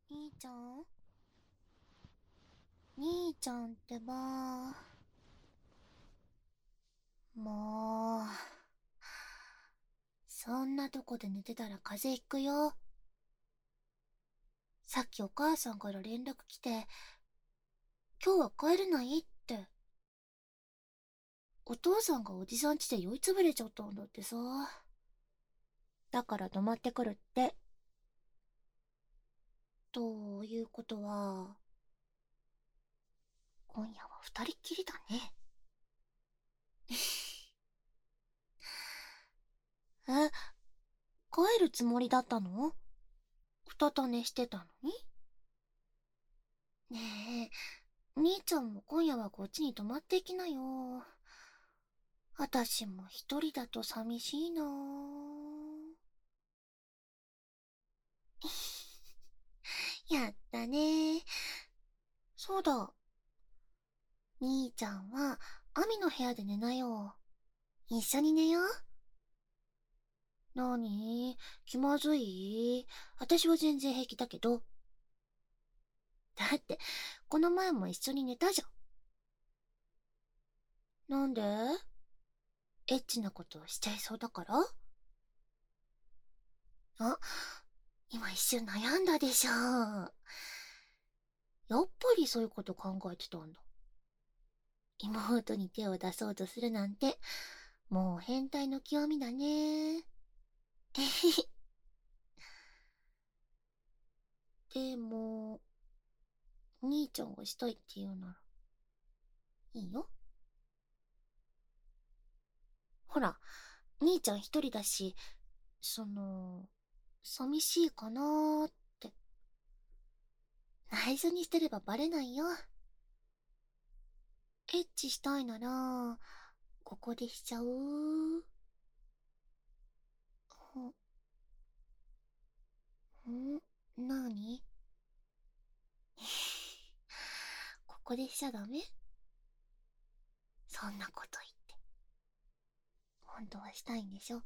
兄ちゃん兄ちゃんってば。もう、そんなとこで寝てたら風邪ひくよ。さっきお母さんから連絡来て、今日は帰れないって。お父さんがおじさん家で酔いつぶれちゃったんだってさ。だから泊まってくるって。ということは、今夜は二人っきりだね。え、帰るつもりだったの？うたた寝してたのに。ねえ、兄ちゃんも今夜はこっちに泊まってきなよ。あたしも一人だと寂しいなぁ。やったね。そうだ。兄ちゃんは、アミの部屋で寝なよ。一緒に寝よう。なに？気まずい？私は全然平気だけど。だって、この前も一緒に寝たじゃん。なんで？エッチなことしちゃいそうだから？あ、今一瞬悩んだでしょ。やっぱりそういうこと考えてたんだ。妹に手を出そうとするなんて、もう変態の極みだね。えへへ。でも、兄ちゃんがしたいって言うなら、いいよ。ほら、兄ちゃん一人だし、寂しいかなーって。内緒にしてればバレないよ。エッチしたいなら、ここでしちゃう？なに？ここでしちゃダメ？そんなこと言って。本当はしたいんでしょ？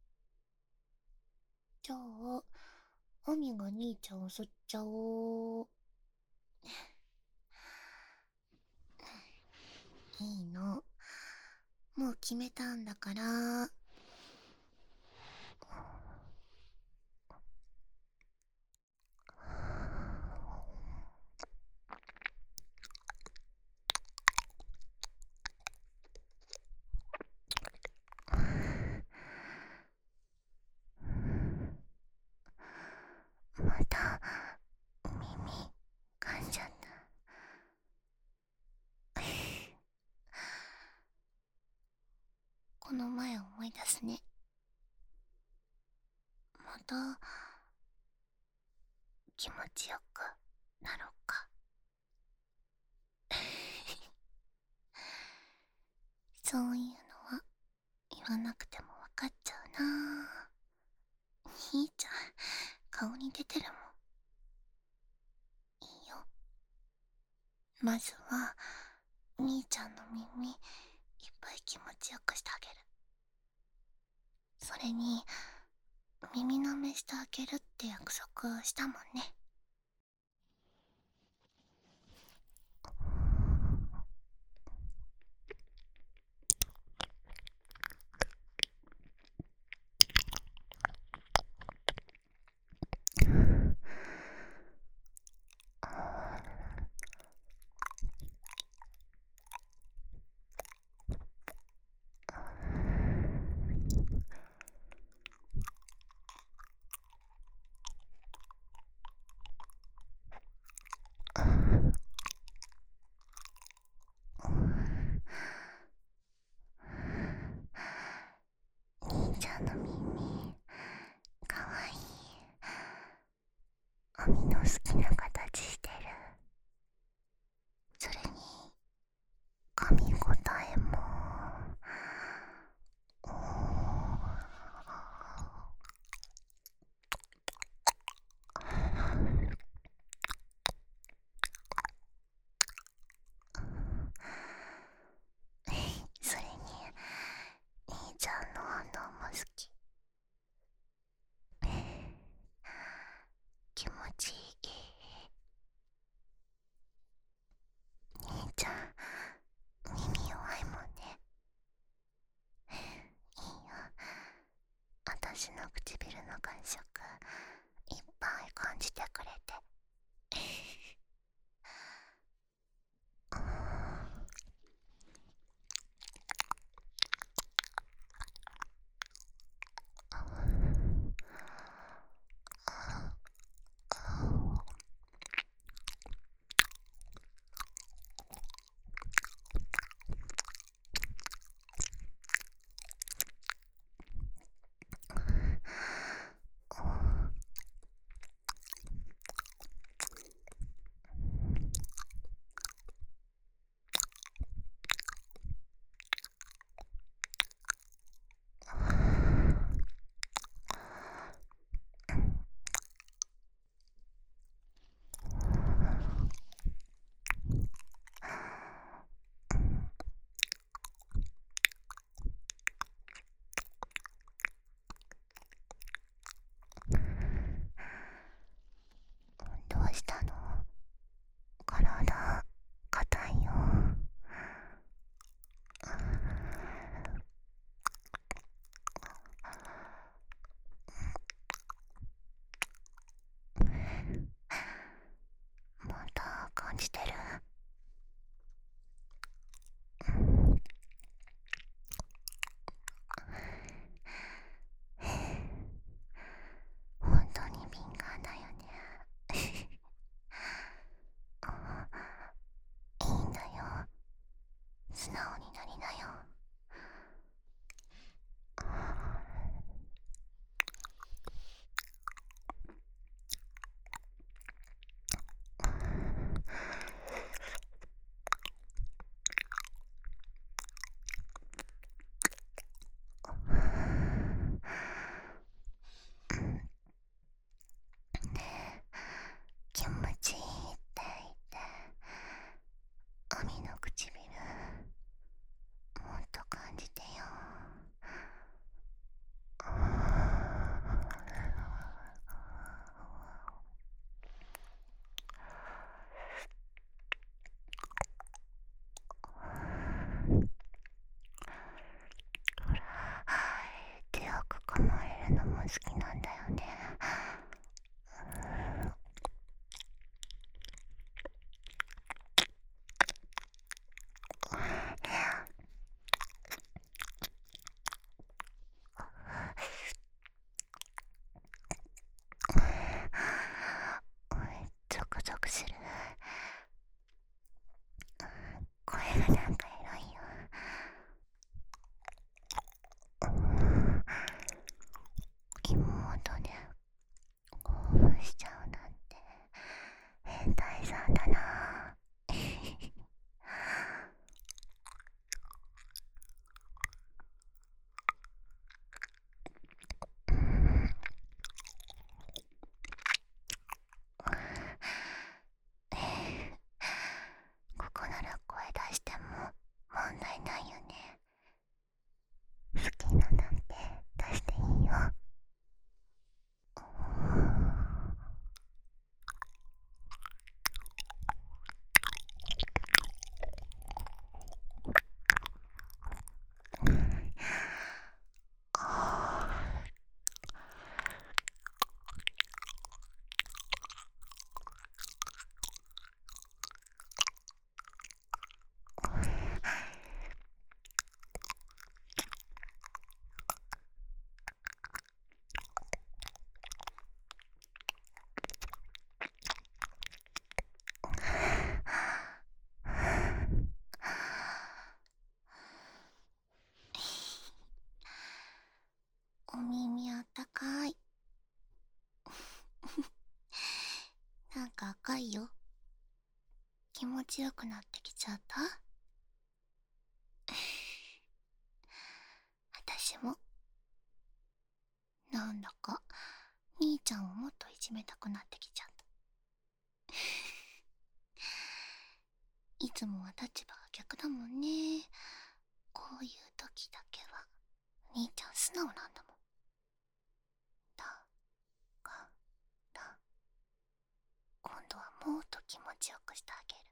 じゃあ、アミが兄ちゃんを吸っちゃおう。いいの。もう決めたんだから。また、耳、噛んじゃった。この前思い出すね。また、気持ちよくなろうか。そういうのは言わなくてもわかっちゃうな。兄ちゃん、顔に出てるもん。いいよ。まずは、兄ちゃんの耳、いっぱい気持ちよくしてあげる。それに、耳舐めしてあげるって約束したもんね。兄ちゃんの耳、かわいい。アミの好きな形してる。それに、噛み応えも。おそれに、兄ちゃんの反応も好き。気持ちいい。 なんか赤いよ。気持ちよくなってきちゃった。私もなんだか兄ちゃんをもっといじめたくなってきちゃった。いつもは立場が逆だもんね。こういう時だけは兄ちゃん素直なんだもん。だから今度はもっと気持ちよくしてあげる。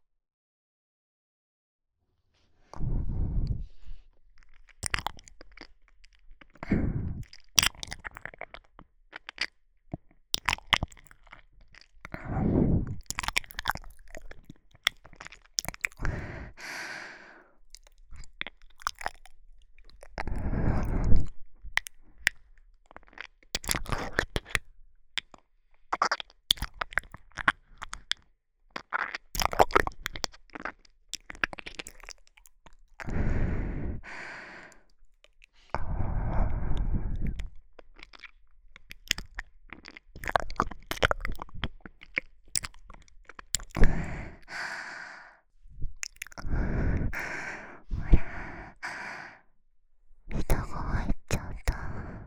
蓋が入っちゃった。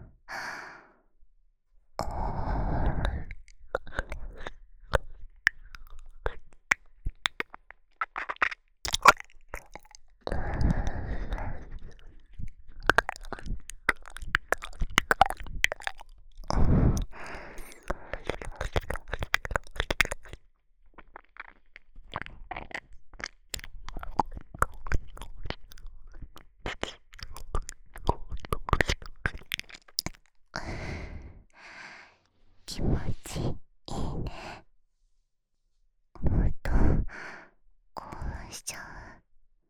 気持ちいいね。もっと興奮しちゃう。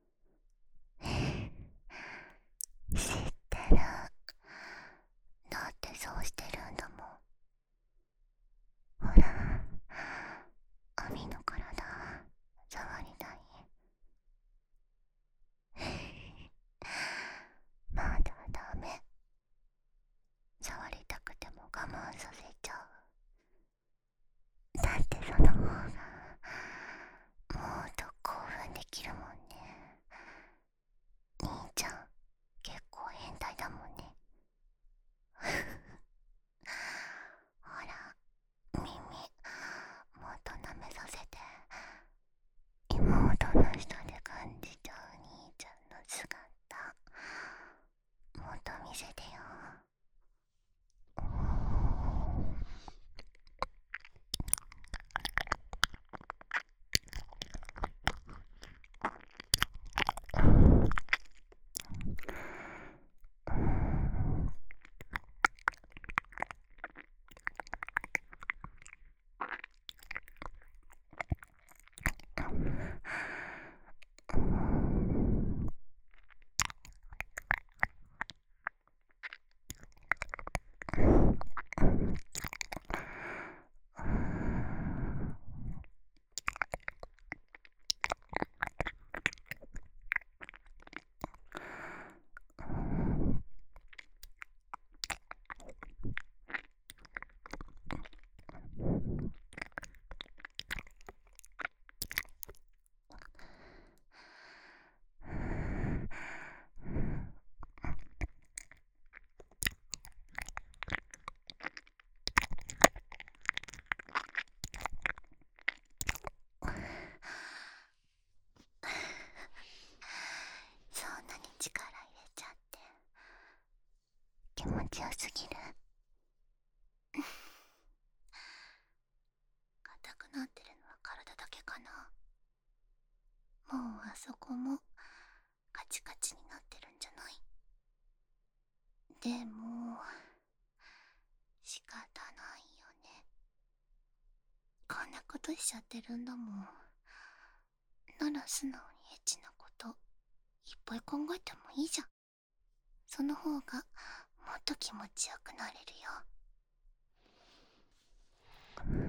知ってる。だってそうしてるんだもん。ほら、アミの体触りたい。まだダメ。触りたくても我慢させちゃう。だってその方がもっと興奮できるもんね。兄ちゃん結構変態だもんね。ほら、耳もっと舐めさせて。妹の下で感じちゃう兄ちゃんの姿もっと見せてよ。そんなに力入れちゃって気持ちよすぎる。硬くなってるのは体だけかな。もうあそこもカチカチになってるんじゃない？でも仕方ないよね。こんなことしちゃってるんだもん。なら素直にエッチなこといっぱい考えてもいいじゃん。その方がもっと気持ちよくなれるよ。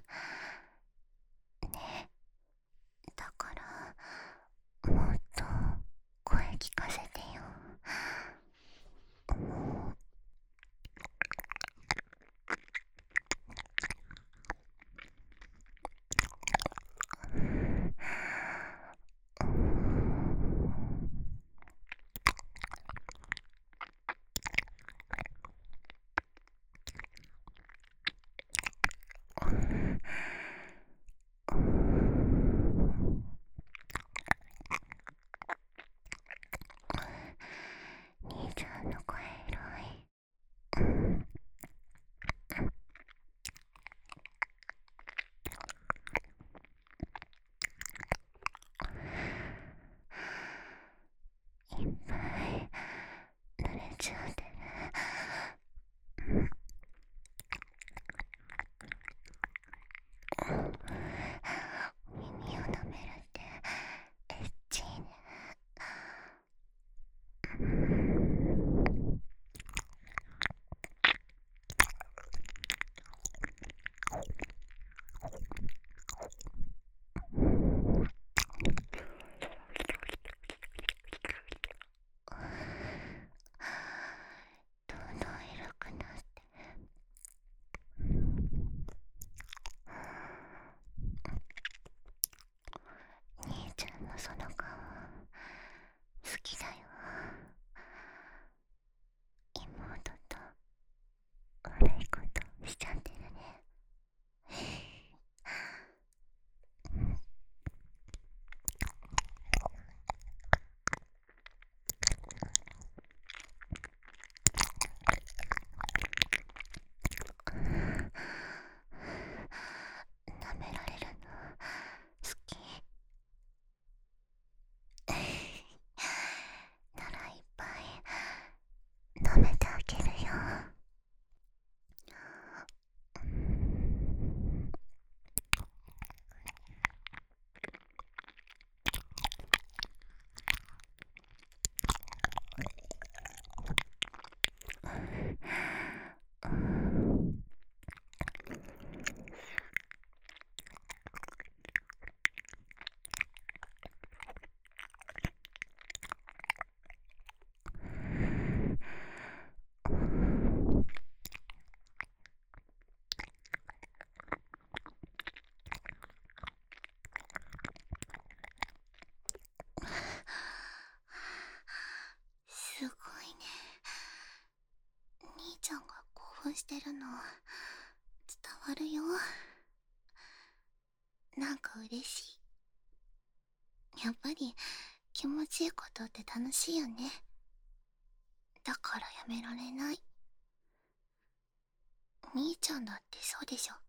ね、だからもっと声聞かせてよ。 かるよ。なんか嬉しい。やっぱり気持ちいいことって楽しいよね。だからやめられない。みーちゃんだってそうでしょ。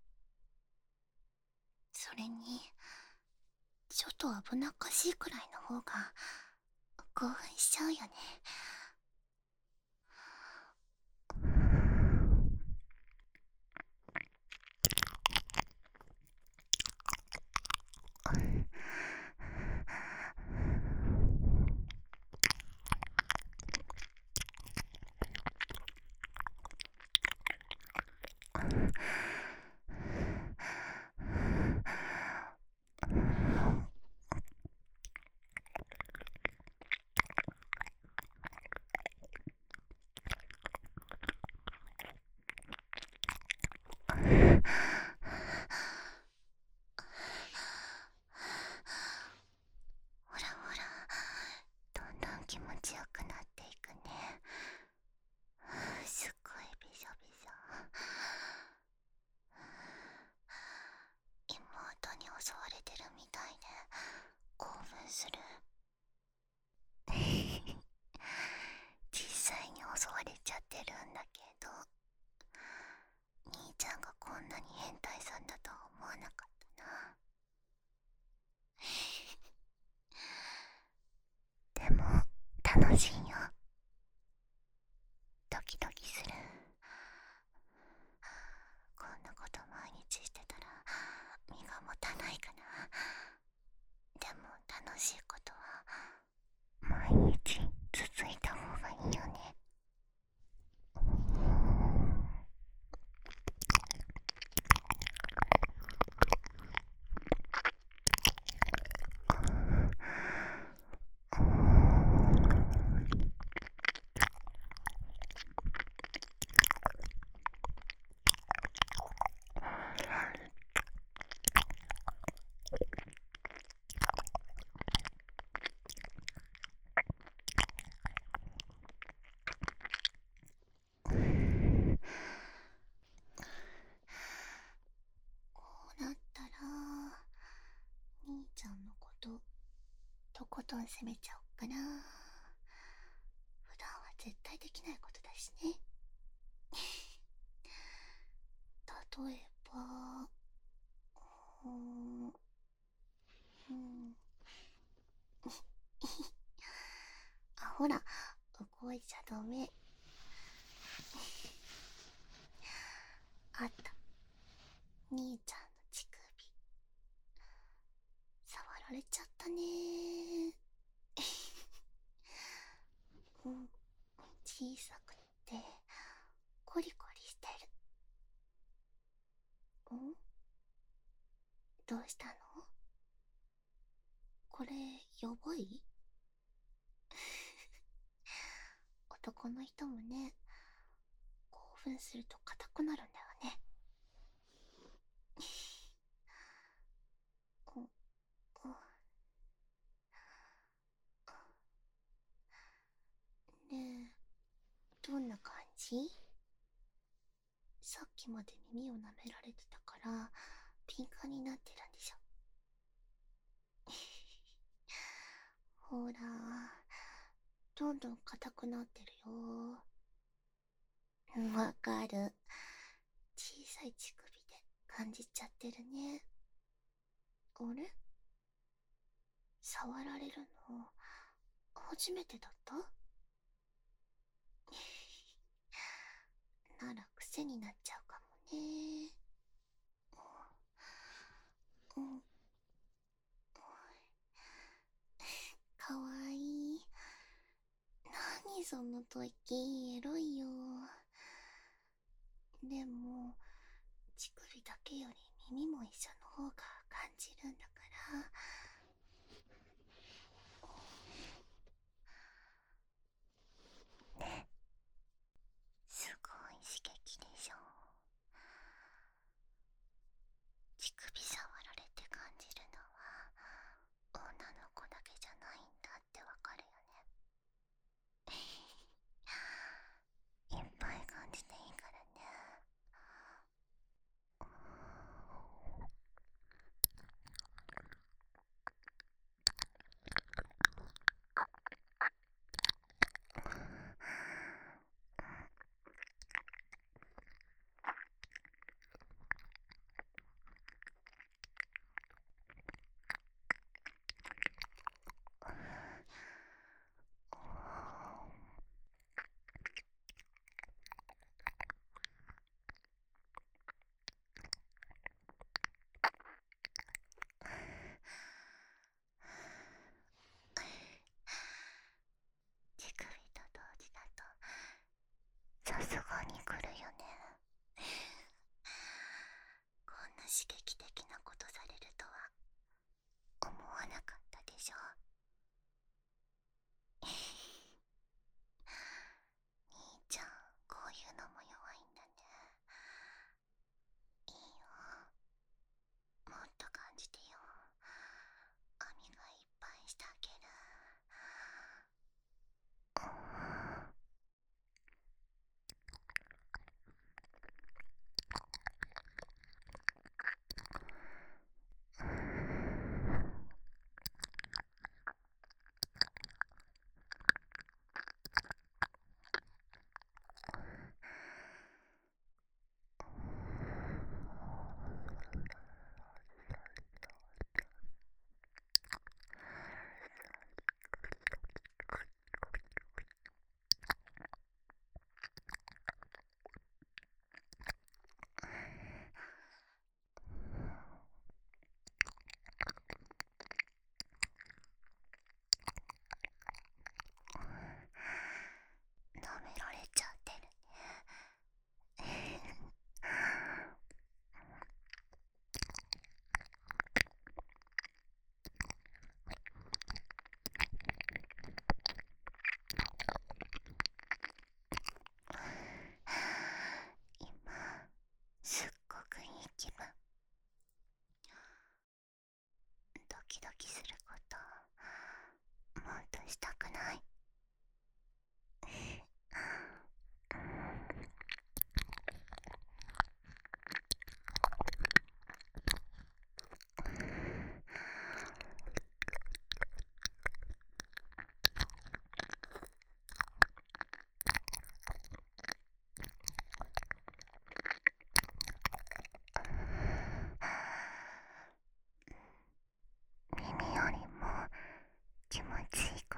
それにちょっと危なっかしいくらいの方が興奮しちゃうよね。ほらほら、どんどん気持ちよくなっていくね。すっごいびしょびしょ。妹に襲われてるみたいで興奮する。実際に襲われちゃってるんだけど、兄ちゃんがこんなに変態さんだとは思わなかったな。でも楽しいよ。ドキドキする。こんなこと毎日してたら身が持たないかな。でも楽しいことは毎日続いた方がいいよね。こうなったら兄ちゃんのこととことん責めちゃおっかな。普段は絶対できないことだしね。例えばうーんうんあ、ほら、動いちゃダメ。あった。兄ちゃんの乳首触られちゃったね。うん、小さくってコリコリしてる。どうしたの？これやばい？男の人もね、興奮すると硬くなるんだよね。うんねえ、どんな感じ？さっきまで耳を舐められてたから敏感になってるんでしょ。ほら、どんどん硬くなってるよ。わかる。小さい乳首で感じちゃってるね。あれ？触られるの初めてだった？なら癖になっちゃうかもね。うん、かわいい。何その時、エロいよ。でも乳首だけより耳も一緒の方が感じるんだから。ね、すごい刺激でしょ。乳首触られて感じるのは女の子だけじゃないんだってわかるよね。いっぱい感じていいからね。 劇的なことされるとは思わなかったでしょ。兄ちゃん、こういうのも弱いんだね。いいよ、もっと感じてよ。網がいっぱいしてあげる。舐められちゃってるね。今すっごくいい気分。ドキドキすることもっとしたくない？耳よりも気持ちいいこと。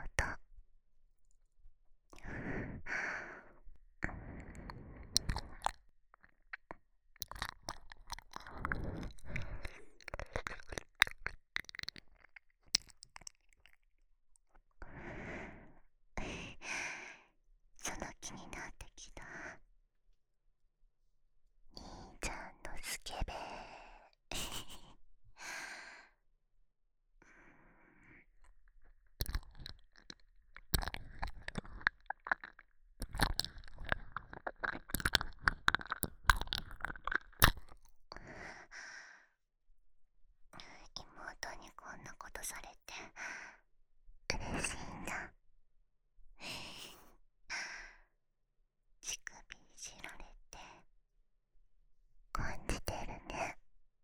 その気になってきた。兄ちゃんのスケベ。妹にこんなことされて嬉しいんだ。乳首いじられて感じてるね。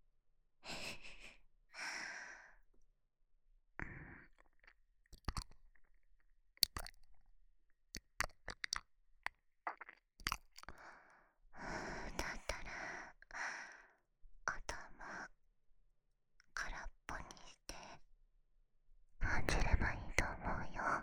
だったら頭空っぽにして感じればいいと思うよ。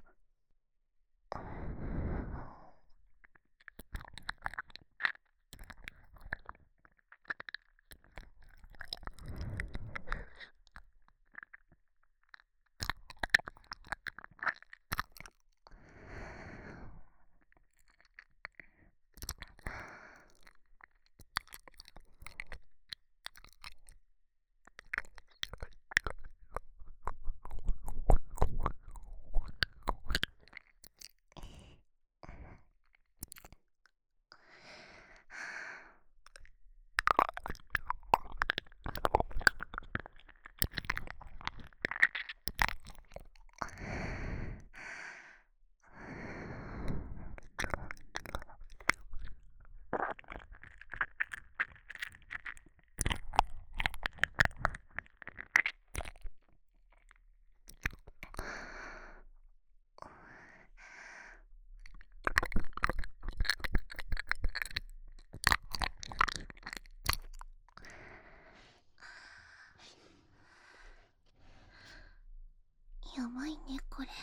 やばいねこれ。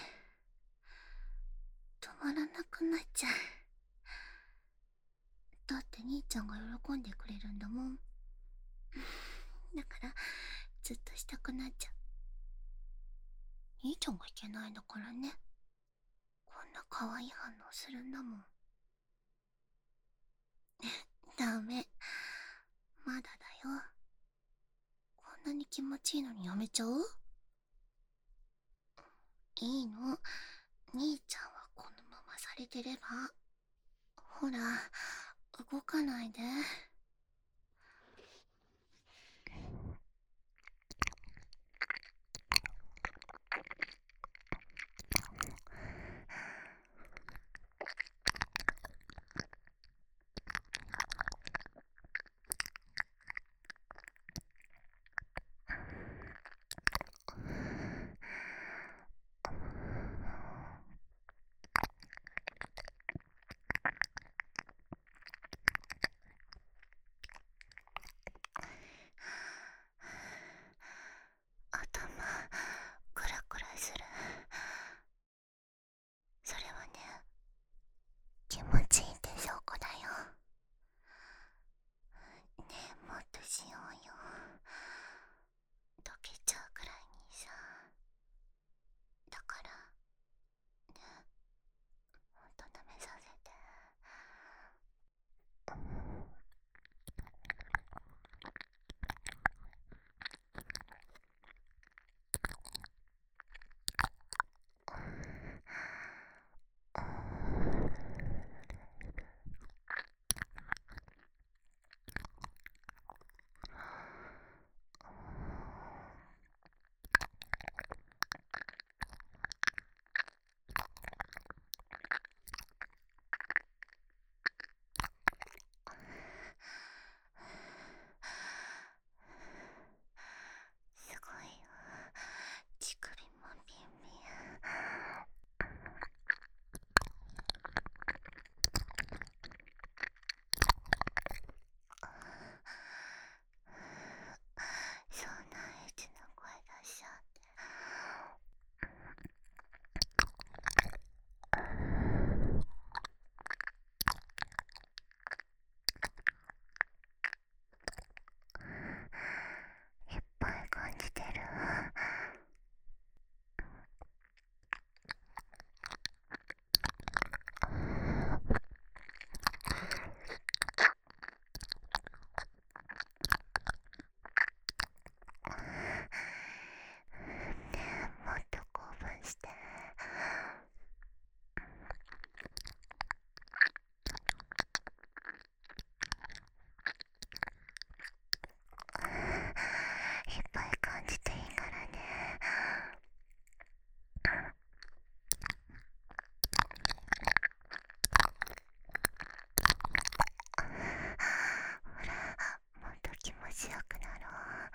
止まらなくなっちゃう。だって兄ちゃんが喜んでくれるんだもん。だからずっとしたくなっちゃう。兄ちゃんがいけないんだからね。こんな可愛い反応するんだもん。ダメ、まだだよ。 なに気持ちいいのにやめちゃう？いいの。兄ちゃんはこのままされてれば。ほら、動かないで。頭クラクラする。それはね、気持ちいいって証拠だよ。ねえ、もっとしようよ。溶けちゃうくらいにさ。だからね、ほんと舐めさせて。すごいよ。乳首もビンビン。そんなエッチな声出しちゃって。いっぱい感じてる。もっと興奮して。いっぱい感じていいからね。ほら、もっと気持ちよくなろ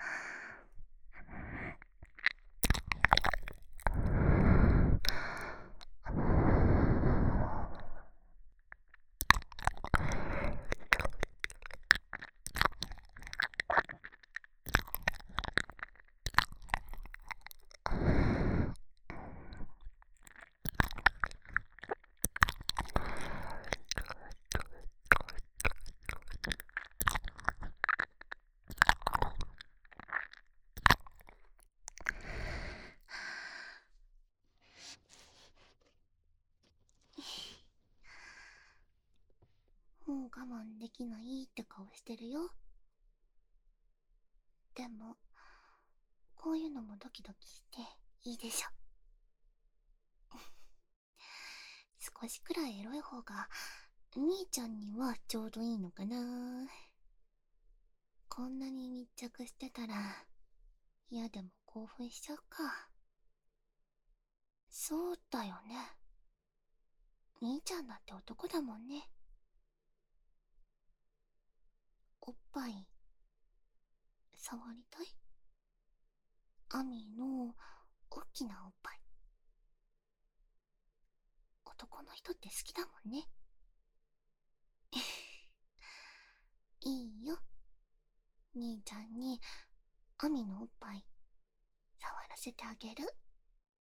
う。もう我慢できないって顔してるよ。でもこういうのもドキドキしていいでしょ。少しくらいエロい方が兄ちゃんにはちょうどいいのかな。こんなに密着してたら嫌でも興奮しちゃうか。そうだよね。兄ちゃんだって男だもんね。おっぱい触りたい？アミの大きなおっぱい。男の人って好きだもんね。いいよ。兄ちゃんにアミのおっぱい触らせてあげる。